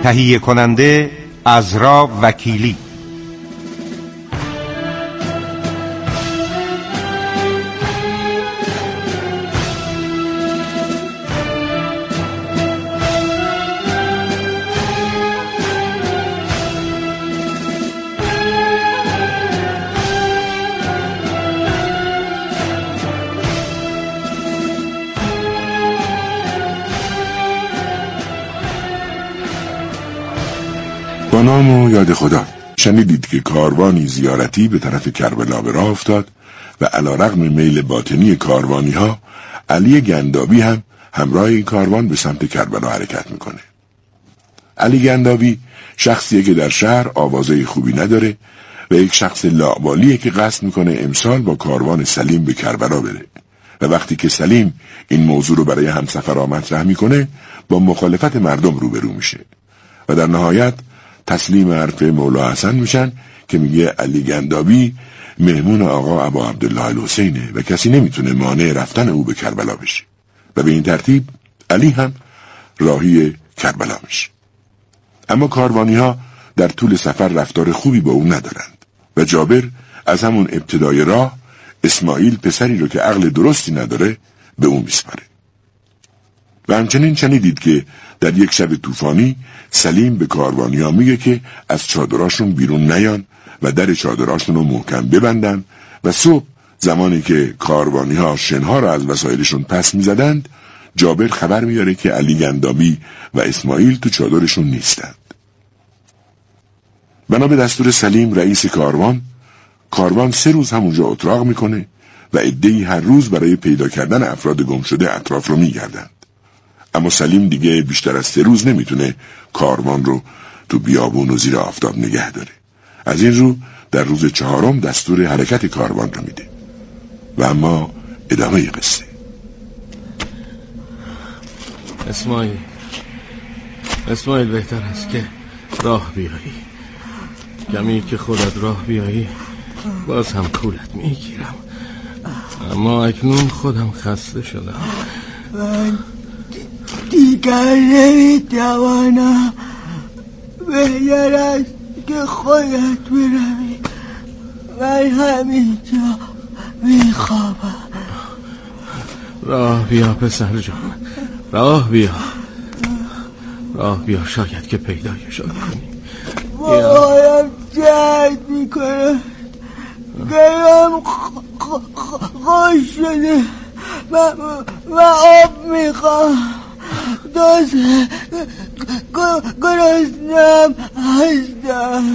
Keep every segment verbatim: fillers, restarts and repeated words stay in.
تهیه کننده عزرا وکیلی. با نام و یاد خدا. شنیدید که کاروانی زیارتی به طرف کربلا به راه افتاد و علیرغم میل باطنی کاروانی ها، علی گندابی هم همراه این کاروان به سمت کربلا حرکت میکنه. علی گندابی شخصیه که در شهر آوازه خوبی نداره و یک شخص لاابالیه که قصد میکنه امسال با کاروان سلیم به کربلا بره و وقتی که سلیم این موضوع رو برای همسفرها مطرح میکنه با مخالفت مردم روبرو میشه و در نهایت تسلیم حرف مولا حسن میشن که میگه علی گندابی مهمون آقا ابا عبدالله الحسینه و کسی نمیتونه مانع رفتن او به کربلا بشه و به این ترتیب علی هم راهی کربلا میشه. اما کاروانی ها در طول سفر رفتار خوبی با او ندارند و جابر از همون ابتدای راه اسماعیل پسری رو که عقل درستی نداره به او میسپاره. و همچنین شنیدید که در یک شب طوفانی سلیم به کاروانیا میگه که از چادراشون بیرون نیان و در چادراشون رو محکم ببندن و صبح زمانی که کاروانی ها شنها را از وسایلشون پس میزدند، جابر خبر میاره که علی گندابی و اسماعیل تو چادرشون نیستند. بنا به دستور سلیم رئیس کاروان، کاروان سه روز همونجا اتراق میکنه و عده‌ای هر روز برای پیدا کردن افراد گم شده اطراف رو میگردند. اما سلیم دیگه بیشتر از سه روز نمیتونه کاروان رو تو بیابون و زیر آفتاب نگه داره. از این رو در روز چهارم دستور حرکت کاروان رو میده. و اما ادامه قصه. اسماعیل اسماعیل بهتر است که راه بیایی. کمی که خودت راه بیایی باز هم کولت میگیرم، اما اکنون خودم خسته شدم. من دیگر نمیتوانم. بهتر است که خودت بروی. من همینجا میخوابم. راه بیا پسر جان، راه بیا راه بیا شاید که پیدایشان کنی. بایم جد میکنم. گرم خوش شده و آب میخوام. دوست گرسنم هستم.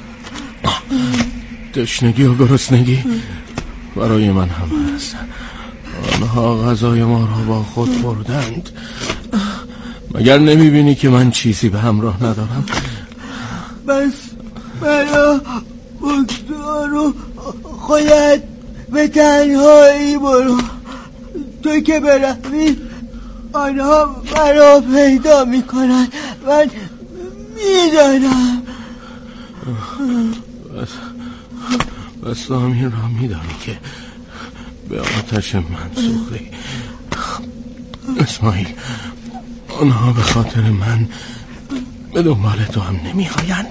تشنگی و گرسنگی برای من هم هست. آنها غذای ما را با خود بردند. مگر نمیبینی که من چیزی به همراه ندارم؟ بس برا بکتر رو خودت به تنهایی برو. تو که بروی آنها برا پیدا میکنن. من میدانم. بس بس تو همین را میدانی که به آتش من سوختی. اسماعیل، آنها به خاطر من به دنبال تو هم نمی آیند.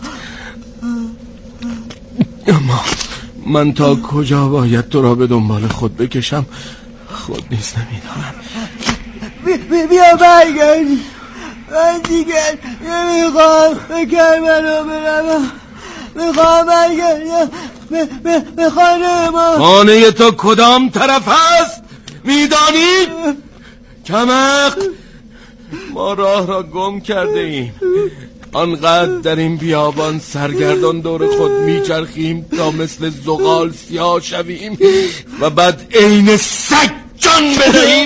اما من تا کجا باید تو را به دنبال خود بکشم خود نیست نمیدانم. بی بیا برگردی. من دیگر نمیخوام به کربلا بروم. میخوام برگردم به, به, به خانه ما. خانه تو کدام طرف هست میدانی؟ کمق، ما راه را گم کرده ایم. آنقدر در این بیابان سرگردان دور خود میچرخیم تا مثل زغال سیاه شویم و بعد عین سگ جان بدهیم.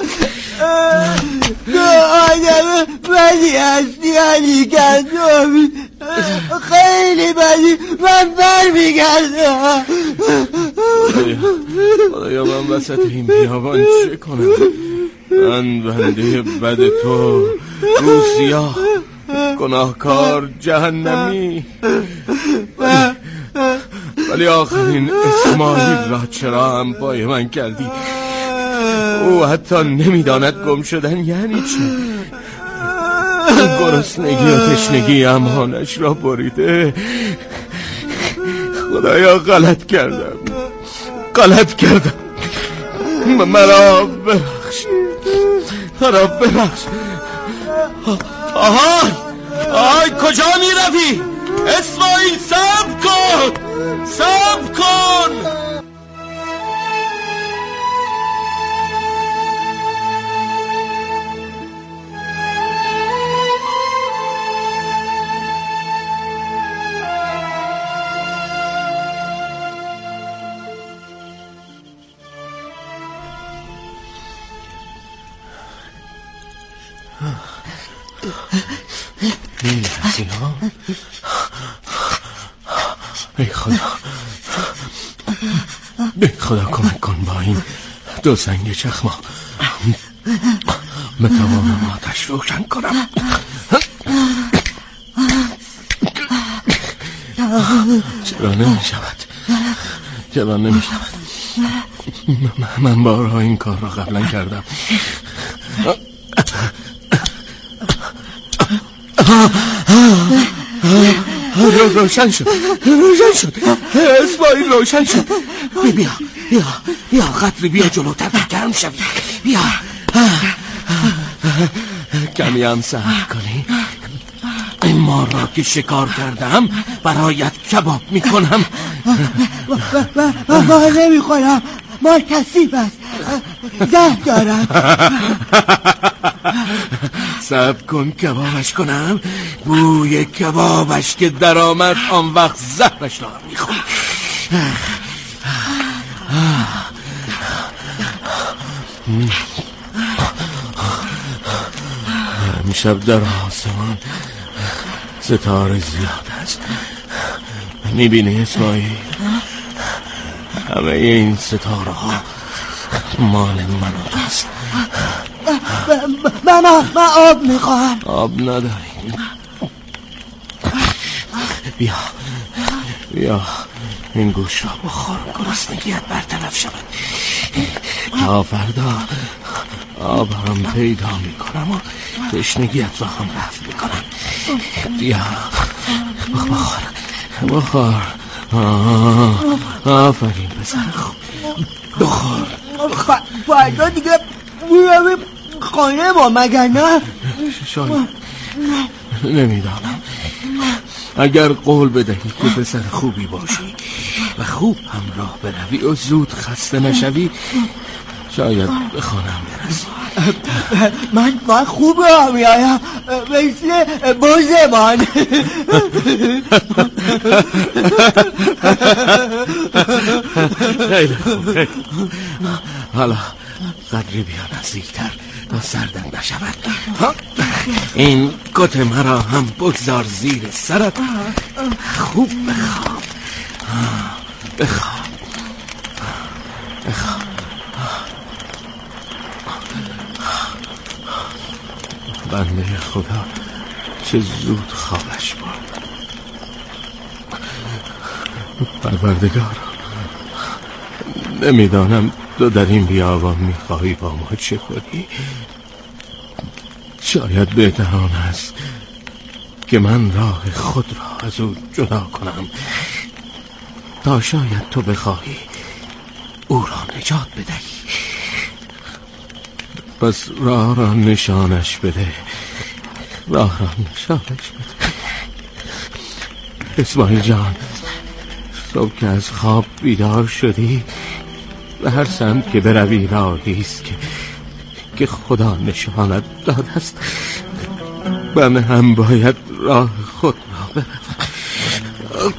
تو آدم بدی هستی علی گندابی، خیلی بدی. من بر میگردم. خدایا من وسط این بیابان چه کنم؟ من بنده بد تو، روسیا، گناهکار، جهنمی. ولی, ولی آخرین اسماعیل را چرا هم پای من کردی؟ او حتی نمیداند گم شدن یعنی چه. گرسنگی و تشنگی امانش را بریده. خدایا غلط کردم غلط کردم مرا ببخش مرا ببخش. آهای آهای کجا می روی؟ اسماعیل صبر کن صبر کن. میلرزی ها؟ ای خدا ای خدا کمک کن با این دو سنگ چخما بتوانم آتش روشن کنم. چرا نمی شود چرا نمی شود من بارها این کار را قبلا کردم. روشن شد روشن شد اسماعیل روشن شد. بیا بیا بیا قدری بیا جلوتر گرم شوی. بیا کمی هم صبر کنی. این مار را که شکار کردم برایت کباب میکنم. ما نمیخورم مار کثیف است زهر دارم. صبر کن کبابش کنم. بوی کبابش که در آمد آن وقت زهرش را میخورم. امشب در آسمان ستاره زیاد است. میبینی اسماعیل؟ همه این ستاره ها مال من و توست. من من آب میخواهم. آب نداریم. بیا بیا این گوش را بخور گرسنگیت برطرف شود. تا فردا آب هم پیدا میکنم و تشنگیت را هم رفت میکنم. بیا بخور بخور. آفرین پسر خوب بخور. فردا دیگه میرویم خانه با مگر نه؟ شاید نمیدانم. اگر قول بدهی که پسر خوبی باشی و خوب همراه بروی و زود خسته نشوی شاید به خانم برسی. من من خوب را میایم مثل بوزمان. خیلی خوب. حالا قدری بیا نزدیکتر تا سردم نشود. این کت مرا هم بگذار زیر سرت. خوب بخواب بخواب بخواب. بنده خدا چه زود خوابش برد. پروردگار نمیدانم تو در این بیابان میخواهی با ما چه کنی. شاید بهتران است که من راه خود را از او جدا کنم تا شاید تو بخواهی او را نجات بدهی. پس راه را نشانش بده. راه را نشانش بده. اسماعیل جان صبح که از خواب بیدار شدی به هر سمت که بروی راهی است که که خدا نشانت داده است. من هم باید راه خود را بروم.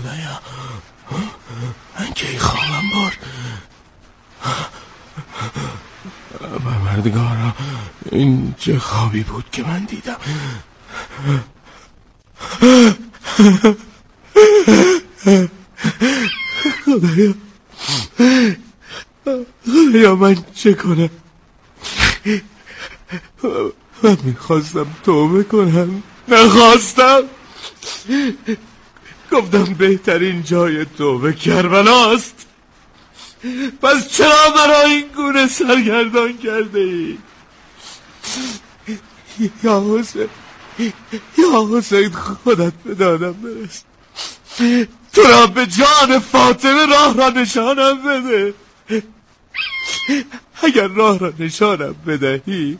خدایا من کی خوابم برد. پروردگارا این چه خوابی بود که من دیدم. خدایا خدایا من چه کنم؟ من میخواستم توبه کنم نخواستم. گفتم بهترین جای توبه کربلاست. پس چرا برای این گونه سرگردان کرده ای؟ یا حسین یا حسین خودت به دادم برس. تو را به جان فاطمه راه را نشانم بده. اگر راه را نشانم بدهی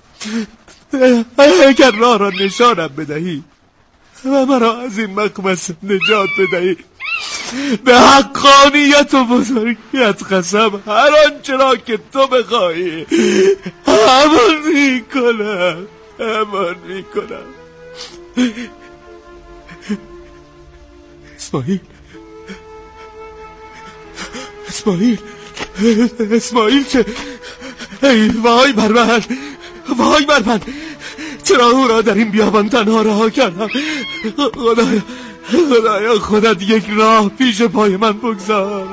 اگر راه را نشانم بدهی و مرا از این مخمصه نجات بدهی، به حقانیت و بزرگیت قسم هر آنچه را که تو بخواهی همان میکنم همان میکنم. اسماعیل اسماعیل اسماعیل چه؟ ای وای بر من وای بر من، چرا او را در این بیابان تنها رها کردم؟ خدایا خدایا خودت یک راه پیش پای من بگذار.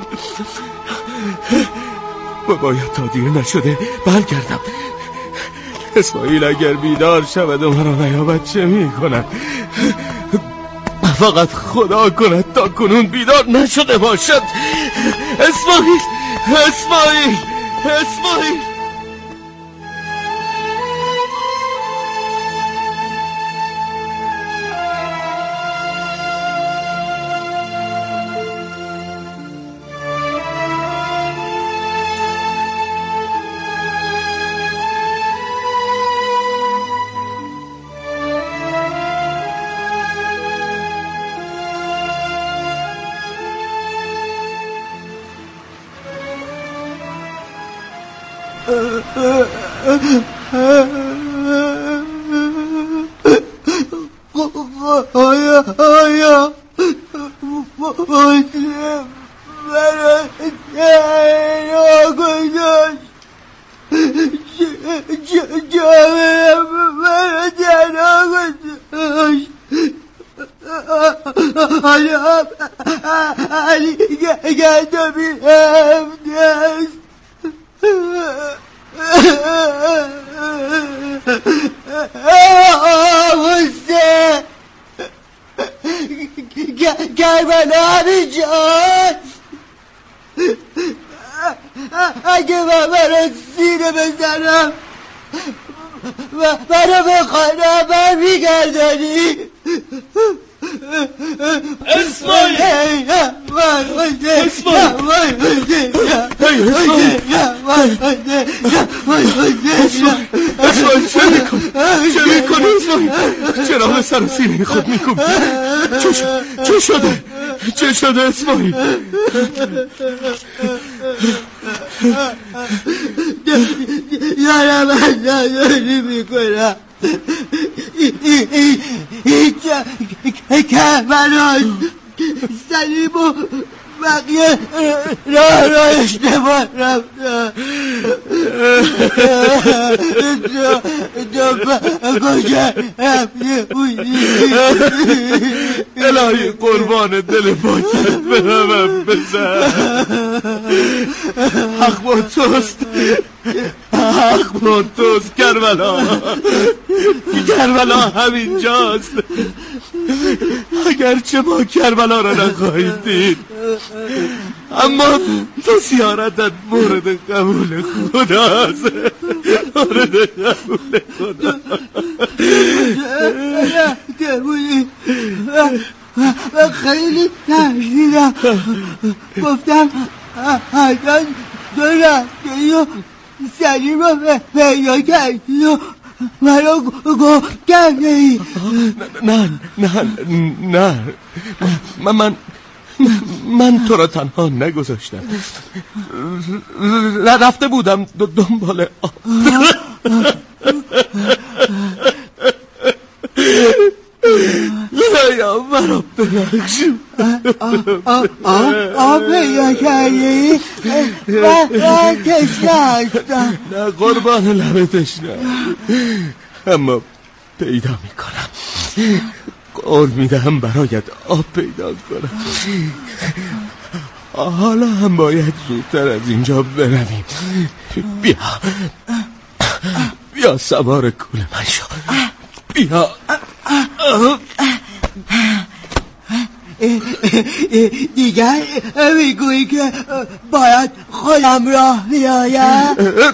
باید تا دیر نشده برگردم. اسماعیل اگر بیدار شود و مرا نیابد چه می کند؟ فقط خدا کند تا کنون بیدار نشده باشد. اسماعیل اسماعیل اسماعیل آیا آیا مسلم برای تنها گذاشت، جامعه برای تنها گذاشت. حالا علی گندمی رفته است. آموزه کربلا همینجاست. اگه من برای سینه بزنم و برای به خانه بر میگردانی. اسماعیل اسماعیل چه میکنی؟ چه میکنی اسماعیل؟ چرا به سر و سینه خود میکنی؟ چه شده؟ چه شده اسماعیل؟ یارم از نداری میکنم. این کربلاست. سلیم و بقیه راه را اشتباه رفتن. تو کجا رفته بودی؟ الهی قربان دل پاکت برمم بزن. حق با توست، حق با توست. کربلا کربلا همین جاست. اگرچه ما کربلا را نخواهیم دید، اما تو زیارتت مورد قبول خداست. مورد قبول خدا. و خیلی ترسیدم. گفتم حتما تو رفتی و سلیم رو پیدا کردی و مرا گم کرده ای. نه نه نه من من من تو را تنها نگذاشتم. رفته بودم دنبال خدایا مرا ببخش. آب پیدا کردی؟ من تشنه هستم. نه قربان لب تشنه، اما پیدا میکنم. قول میدهم برایت آب پیدا کنم. حالا هم باید زودتر از اینجا برویم. بیا بیا سوار کول من شو. بیا. دیگر میگویی که باید خودم راه بیایم؟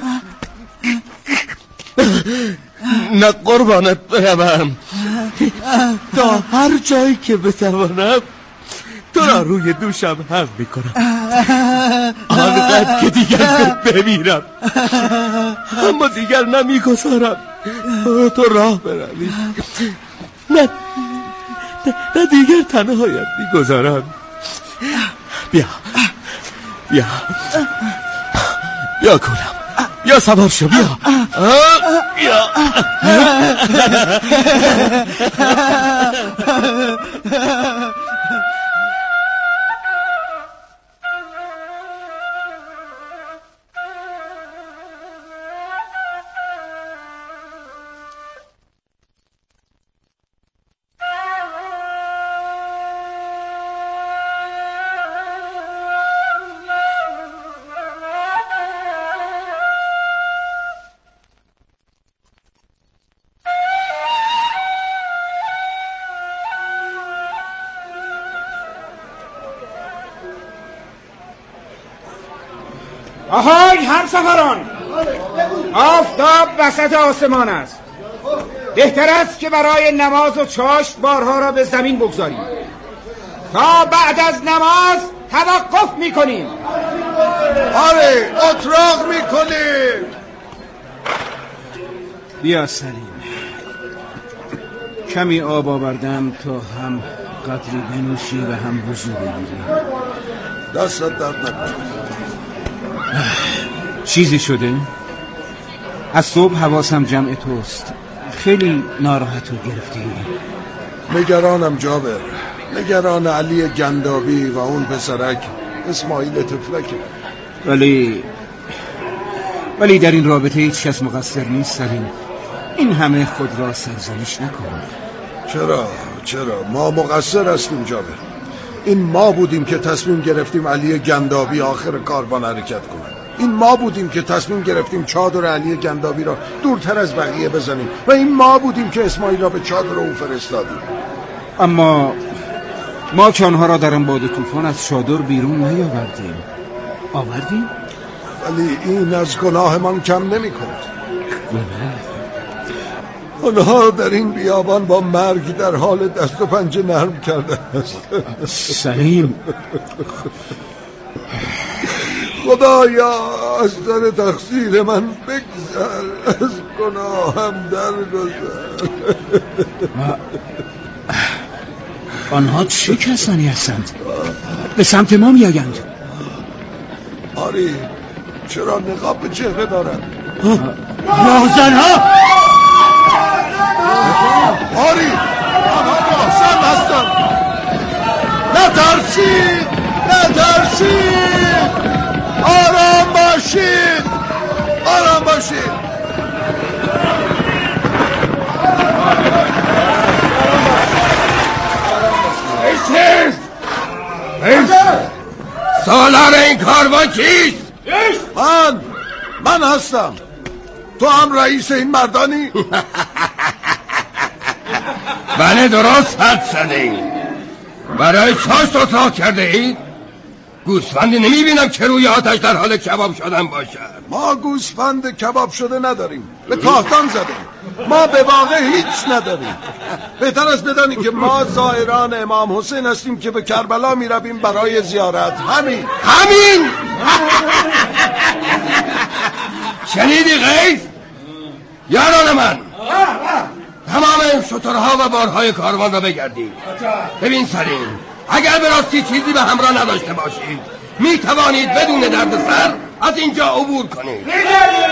نه قربانت بروم. تا هر جایی که بتوانم تو را روی دوشم هم میکنم، آنقدر که دیگر بمیرم، اما دیگر نمیگذارم تو راه بروی. نه نه دیگر تنهایت میگذارم. بیا بیا بیا کولم، بیا سوار شو. بیا بیا. آهای همسفران، آفتاب وسط آسمان است. بهتر است که برای نماز و چاشت بارها را به زمین بگذاریم. تا بعد از نماز توقف میکنیم. آره اتراق میکنیم. بیا سلیم، کمی آب آوردم تا هم قدری بنوشی و هم وضو بگیری. دستت درد نکنه. چیزی شده؟ از صبح حواسم جمع توست. خیلی ناراحت و گرفتی. نگرانم جابر، نگران علی گندابی و اون پسرک اسماعیل تفلکه. ولی ولی در این رابطه هیچ کس مقصر نیست سلیم. این همه خود را سرزنش نکن. چرا چرا ما مقصر هستیم جابر. این ما بودیم که تصمیم گرفتیم علی گندابی آخر کاروان حرکت کنه. این ما بودیم که تصمیم گرفتیم چادر علی گندابی را دورتر از بقیه بزنیم و این ما بودیم که اسماعیل را به چادر او فرستادیم. اما ما که آنها را در انباد طوفان از چادر بیرون نیاوردیم. آوردیم؟ ولی این از گناهمان کم نمی کند. آنها در این بیابان با مرگ در حال دست و پنجه نرم کرده است. سلیم، خدایا از در تقصیر من بگذر، از گناهم درگذر. آنها چه کسانی هستند؟ به سمت ما می آیند. آری چرا نقاب به چهره دارند؟ راهزنها. آری آنها راهزن هستند. نترسید نترسید، آرام باشید آرام باشید. ایست ایست. سالار این کاروان کیست؟ من من هستم. تو هم رئیس این مردانی؟ بله درست حد زده اید. برای چاشت اتراق کرده اید؟ گوسفندی نمی بینم که روی آتش در حال کباب شدن باشد. ما گوسفند کباب شده نداریم، به کاهتان زدیم. ما به واقع هیچ نداریم. بهتر است بدانی که ما زائران امام حسین هستیم که به کربلا می رویم برای زیارت. همین همین. شنیدی غیث؟ یاران من، تمام این شترها و بارهای کاروان را بگردید. ببین سلیم، اگر به راستی چیزی به همراه نداشته باشید می توانید بدون دردسر از اینجا عبور کنید.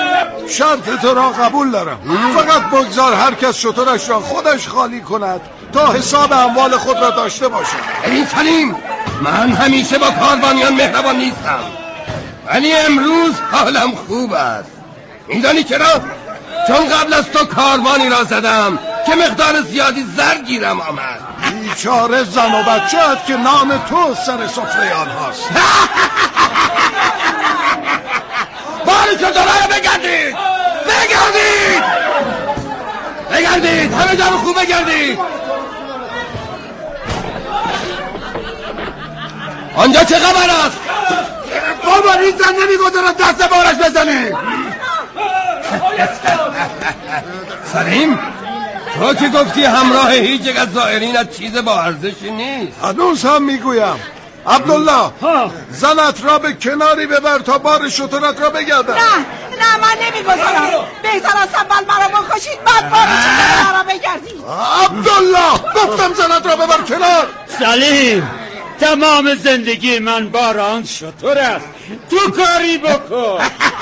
شرط تو را قبول دارم، فقط بگذار هر کس شترش را خودش خالی کند تا حساب اموال خود را داشته باشم. ببین سلیم، من همیشه با کاروانیان مهربان نیستم، ولی امروز حالم خوب است. میدانی چرا؟ چون قبل از تو کاروانی را زدم که مقدار زیادی زر گیرم آمد. بیچاره زن و بچه‌ات که نام تو سر سفره آنهاست. باری که داره بگردید بگردید بگردید همه جا رو خوب بگردید. آنجا چه خبر است؟ بابا این زن نمیگذارد دست بارش بزنه. سلیم، تو که گفتی همراه هیچ یک از زائرینت چیز با ارزشی نیست. هنوز هم میگویم. عبدالله، زنت را به کناری ببر تا بار شترت را بگردم. نه نه من نمیگذارم. بهتر است اول مرا بکشید بعد بار شتر را بگردید. عبدالله، گفتم زنت را ببر کنار. سلیم، تمام زندگی من باران شتر است، تو کاری بکن.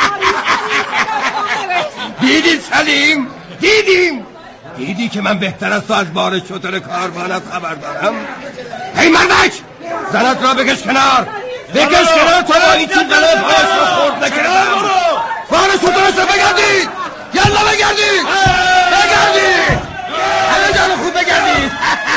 دیدی سلیم؟ دیدیم؟ دیدی که من بهتر از تو از بار شتر کاروانت خبر دارم؟ هی مردک، زنت را بکش کنار، بکش کنار تا با این چی قلب هایش را خورد نکردم. بار شترش را بگردید، یلا بگردید بگردید همه جا رو خوب بگردید.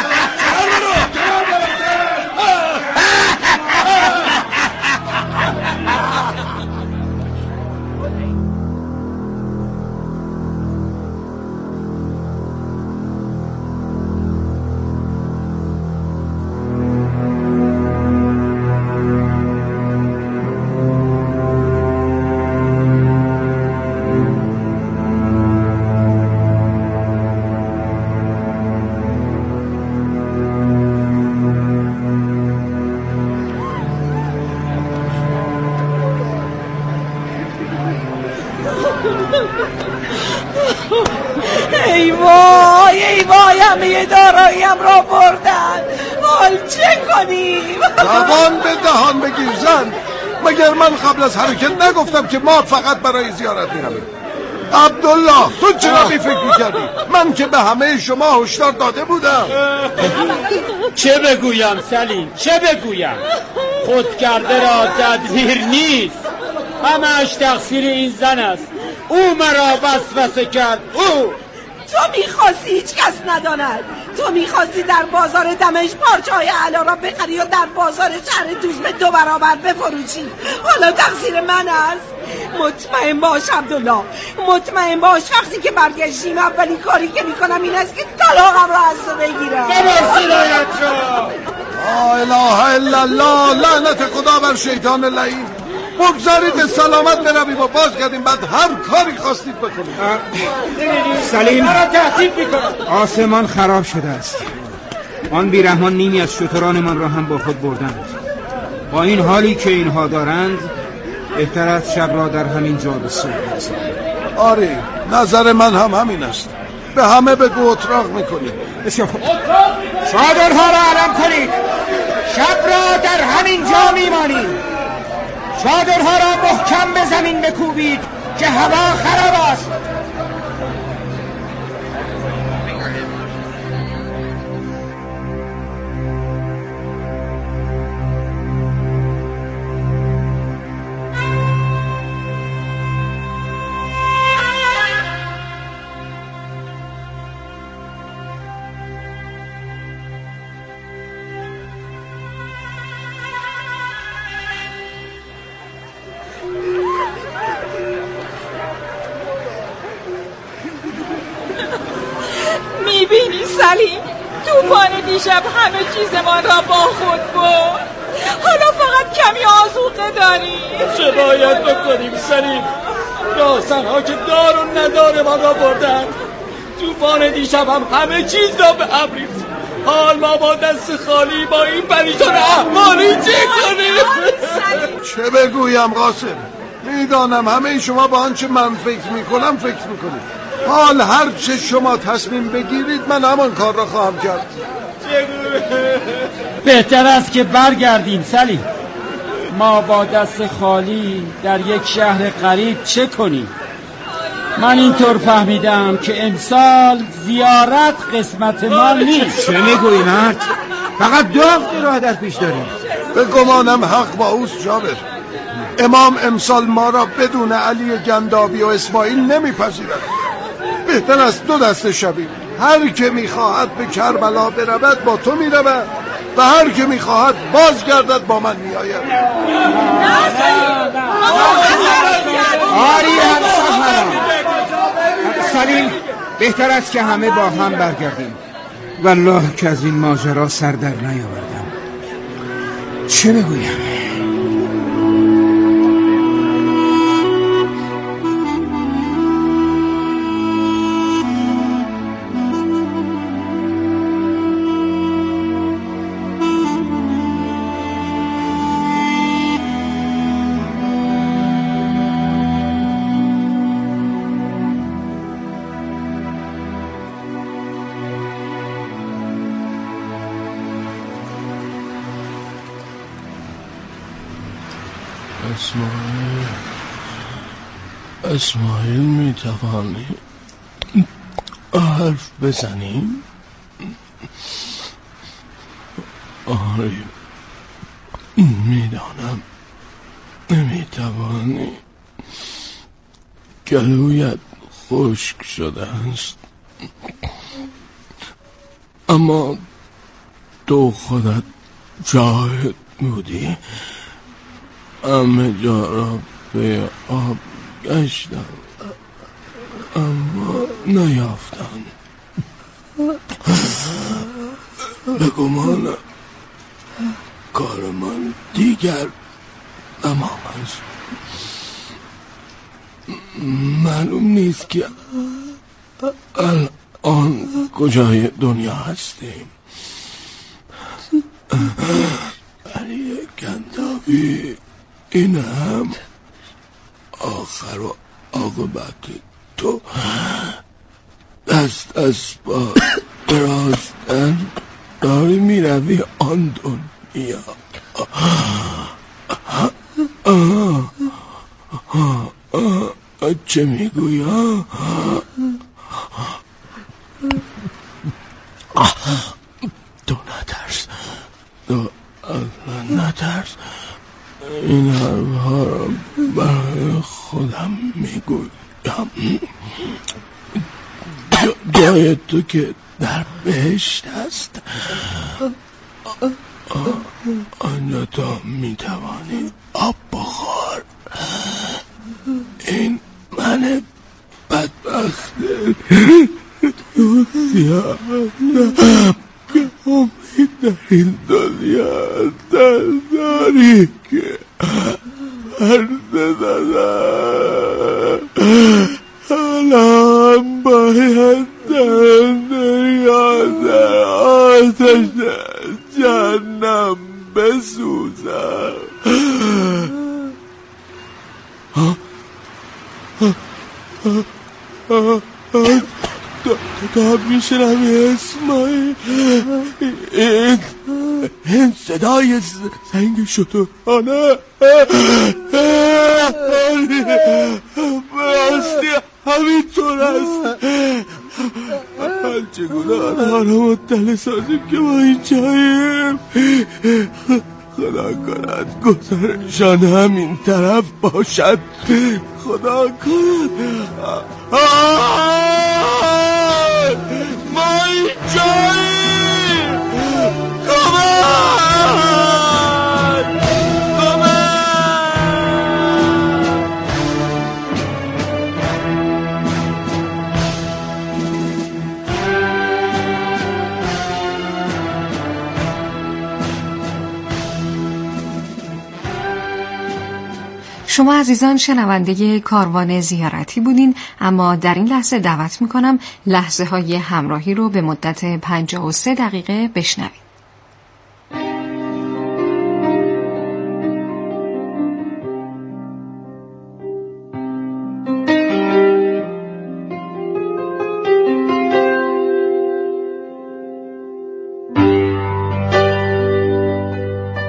ای وای ای وای همه داراییم را بردن. حال چه کنیم؟ زبان به دهان بگیر زن. مگر من قبل از حرکت نگفتم که ما فقط برای زیارت میرویم؟ عبدالله، تو چرا بی فکر میکردی؟ من که به همه شما هشدار داده بودم. چه بگویم سلیم، چه بگویم؟ خود کرده را تدبیر نیست، همه‌اش تقصیر این زن است. او مرا وسوسه کرد. او تو میخواستی هیچ کس نداند. تو میخواستی در بازار دمشق پارچه های علا را بخری و در بازار شهر دوز به دو برابر بفروشی. حالا تقصیر من است. مطمئن باش عبدالله، مطمئن باش وقتی که برگشتیم اولین کاری که میکنم این است که طلاقم را از تو بگیرم. ببر سرایت را. لا اله الا الله، لعنت خدا بر شیطان لعین. بگذارید به سلامت برویم و باز گردیم، بعد هر کاری خواستید بکنید. سلیم، آسمان خراب شده است. آن بیرحمان نیمی از شترانمان را هم با خود بردند. با این حالی که اینها دارند بهتر است شب را در همین جا به صبح برسانیم. آره، نظر من هم همین است. به همه بگو اتراق میکنید. بسیار خوب. چادرها را علم کنید، شب را در همین جا میمانیم. چادرها را محکم به زمین بکوبید که هوا خراب است. میبینی سلیم، طوفان دیشب همه چیزمان را با خود برد. حالا فقط کمی آذوقه داریم. چه باید بکنیم سلیم؟ راهزنها که دار و ندار ما را بردن. طوفان دیشب هم همه چیز را به هم ریخت. حال ما با دست خالی با این پریشان احوالی چه کنیم؟ چه بگویم قاسم؟ میدانم همه شما با آنچه من فکر میکنم فکر میکنید. حال هر چه شما تصمیم بگیرید من همان کار را خواهم کرد. بهتر است که برگردیم سلیم. ما با دست خالی در یک شهر غریب چه کنیم؟ من اینطور فهمیدم که امسال زیارت قسمت ما نیست. چه میگویی مرد؟ فقط دو هفته راه در پیش داریم. به گمانم حق با اوست جابر. امام امسال ما را بدون علی گندابی و اسماعیل نمیپذیرد. بهتر است دو دسته شویم. هر که میخواهد به کربلا برود با تو میرود و هر که میخواهد بازگردد با من میآید. آری هم سفران سلیم، بهتر است که همه با هم برگردیم. والله که از این ماجرا سر در نیاوردم. چه بگویم؟ اسماعیل اسماعیل می توانی حرف بزنیم؟ آری میدانم نمی توانی. گلویت خشک شده است، اما تو خودت جاهد بودی. همه جا را به آب گشتم اما نیافتم. به گمانم کار من دیگر تمام است. معلوم نیست که الان کجای دنیا هستیم. علی گندابی، این هم آخر و عاقبت تو. دست از با راستن داری می روی آن دنیا. چه می گوی؟ تو نترس، تو اصلا نترس. این حرفها را برای خودم میگویم. جای تو که در بهشت است، آنجا تو میتوانی آب بخور. این من بدبخت تو زیادم که امید در این دنیا داری که عرض دادم. الان باید در یاد آتش جهنم بسوزم. تا میشنم اسماعیل، این صدای زنگ شترانه. براستی همینطور است. چگونه آنها را مطلع سازیم که ما اینجاییم؟ خدا کند گذرشان همین طرف باشد. خدا کند ما اینجاییم. کمک شما عزیزان شنونده کاروان زیارتی بودین، اما در این لحظه دعوت میکنم لحظه های همراهی رو به مدت پنجاه و سه دقیقه بشنوید.